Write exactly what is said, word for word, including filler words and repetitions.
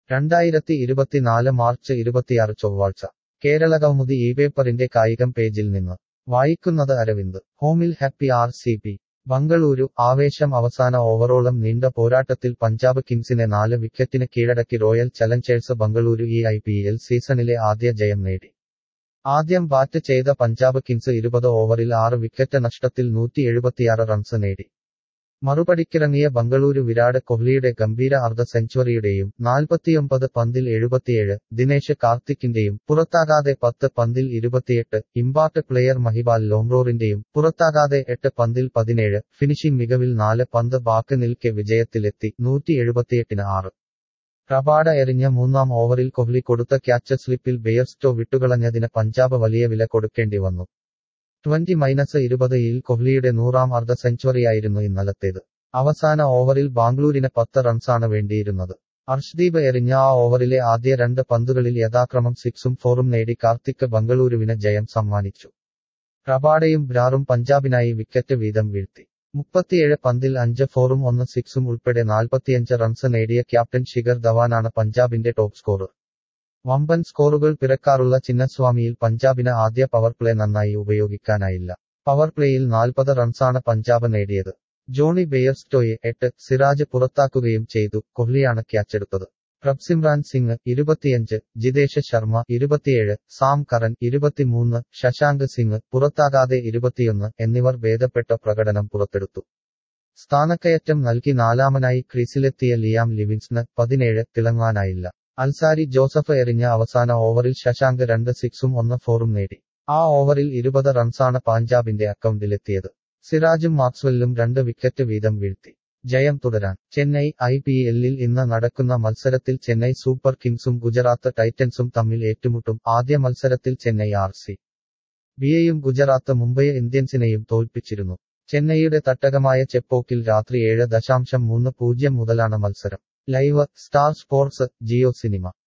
രണ്ടായിരത്തി ഇരുപത്തിനാല് മാർച്ച് ഇരുപത്തിയാറ് ചൊവ്വാഴ്ച കേരള കൗമുദി ഈ പേപ്പറിന്റെ കായികം പേജിൽ നിന്ന് വായിക്കുന്നത് അരവിന്ദ്. ഹോമിൽ happy R C B Bengaluru ആവേശം അവസാന ഓവറോളം നീണ്ട പോരാട്ടത്തിൽ പഞ്ചാബ് കിങ്സിനെ നാല് വിക്കറ്റിന് കീഴടക്കി റോയൽ ചലഞ്ചേഴ്സ് ബംഗളൂരു ഈ ഐ പി എൽ സീസണിലെ ആദ്യ ജയം നേടി. ആദ്യം ബാറ്റ് ചെയ്ത പഞ്ചാബ് കിങ്സ് ഇരുപത് ഓവറിൽ ആറ് വിക്കറ്റ് നഷ്ടത്തിൽ നൂറ്റി എഴുപത്തിയാറ് റൺസ് നേടി. മറുപടിക്കിറങ്ങിയ ബംഗളൂരു വിരാട് കോഹ്ലിയുടെ ഗംഭീര അർദ്ധ സെഞ്ചുറിയുടെയും നാൽപ്പത്തിയൊമ്പത് പന്തിൽ എഴുപത്തിയേഴ്, ദിനേശ് കാർത്തിക്കിന്റെയും പുറത്താകാതെ പത്ത് പന്തിൽ ഇരുപത്തിയെട്ട്, ഇമ്പാക്ട് പ്ലെയർ മഹിപാൽ ലോംറോറിന്റെയും പുറത്താകാതെ എട്ട് പന്തിൽ പതിനേഴ് ഫിനിഷിംഗ് മികവിൽ നാല് പന്ത് ബാക്കി നിൽക്കെ വിജയത്തിലെത്തി നൂറ്റി എഴുപത്തിയെട്ടിന് ആറ്. റബാഡ എറിഞ്ഞ മൂന്നാം ഓവറിൽ കോഹ്ലി കൊടുത്ത ക്യാച്ച് സ്ലിപ്പിൽ ബെയർസ്റ്റോ വിട്ടുകളഞ്ഞതിന് പഞ്ചാബ് വലിയ വില കൊടുക്കേണ്ടി വന്നു. ട്വന്റി മൈനസ് ഇരുപത് ഇൽ കോഹ്ലിയുടെ നൂറാം അർദ്ധ സെഞ്ചുറിയായിരുന്നു ഇന്നലത്തേത്. അവസാന ഓവറിൽ ബാംഗ്ലൂരിന് പത്ത് റൺസാണ് വേണ്ടിയിരുന്നത്. അർഷ്ദീപ് എറിഞ്ഞ ആ ഓവറിലെ ആദ്യ രണ്ട് പന്തുകളിൽ യഥാക്രമം സിക്സും ഫോറും നേടി കാർത്തിക് ബംഗളൂരുവിന് ജയം സമ്മാനിച്ചു. റബാഡയും ബ്രാറും പഞ്ചാബിനായി വിക്കറ്റ് വീതം വീഴ്ത്തി. മുപ്പത്തിയേഴ് പന്തിൽ അഞ്ച് ഫോറും ഒന്ന് സിക്സും ഉൾപ്പെടെ നാൽപ്പത്തിയഞ്ച് റൺസ് നേടിയ ക്യാപ്റ്റൻ ശിഖർ ധവാനാണ് പഞ്ചാബിന്റെ ടോപ്പ് സ്കോറർ. വമ്പൻ സ്കോറുകൾ പിറക്കാറുള്ള ചിന്നസ്വാമിയിൽ പഞ്ചാബിന് ആദ്യ പവർ പ്ലേ നന്നായി ഉപയോഗിക്കാനായില്ല. പവർ പ്ലേയിൽ നാൽപ്പത് റൺസാണ് പഞ്ചാബ് നേടിയത്. ജോണി ബെയർസ്റ്റോയെ എട്ട്, സിറാജ് പുറത്താക്കുകയും ചെയ്തു. കോഹ്ലിയാണ് ക്യാച്ചെടുത്തത്. പ്രഭ്സിമ്രാൻ സിംഗ് ഇരുപത്തിയഞ്ച്, ജിതേഷ് ശർമ്മ ഇരുപത്തിയേഴ്, സാം കറൻ ഇരുപത്തിമൂന്ന്, ശശാങ്ക് സിംഗ് പുറത്താകാതെ ഇരുപത്തിയൊന്ന് എന്നിവർ ഭേദപ്പെട്ട പ്രകടനം പുറത്തെടുത്തു. സ്ഥാനക്കയറ്റം നൽകി നാലാമനായി ക്രീസിലെത്തിയ ലിയാം ലിവിൻസണ് പതിനേഴ് തിളങ്ങാനായില്ല. അൽസാരി ജോസഫ് എറിഞ്ഞ അവസാന ഓവറിൽ ശശാങ്ക് രണ്ട് സിക്സും ഒന്ന് ഫോറും നേടി. ആ ഓവറിൽ ഇരുപത് റൺസാണ് പഞ്ചാബിന്റെ അക്കൗണ്ടിലെത്തിയത്. സിറാജും മാക്സ്വെല്ലും രണ്ട് വിക്കറ്റ് വീതം വീഴ്ത്തി. ജയം തുടരാൻ ചെന്നൈ ഐ പി എല്ലിൽ ഇന്ന് നടക്കുന്ന മത്സരത്തിൽ ചെന്നൈ സൂപ്പർ കിങ്സും ഗുജറാത്ത് ടൈറ്റൻസും തമ്മിൽ ഏറ്റുമുട്ടും. ആദ്യ മത്സരത്തിൽ ചെന്നൈ ആർ സി ബിയെയും ഗുജറാത്ത് മുംബൈ ഇന്ത്യൻസിനെയും തോൽപ്പിച്ചിരുന്നു. ചെന്നൈയുടെ തട്ടകമായ ചെപ്പോക്കിൽ രാത്രി ഏഴ് ദശാംശം മൂന്ന് പൂജ്യം മുതലാണ് മത്സരം. Live star sports, Jio cinema.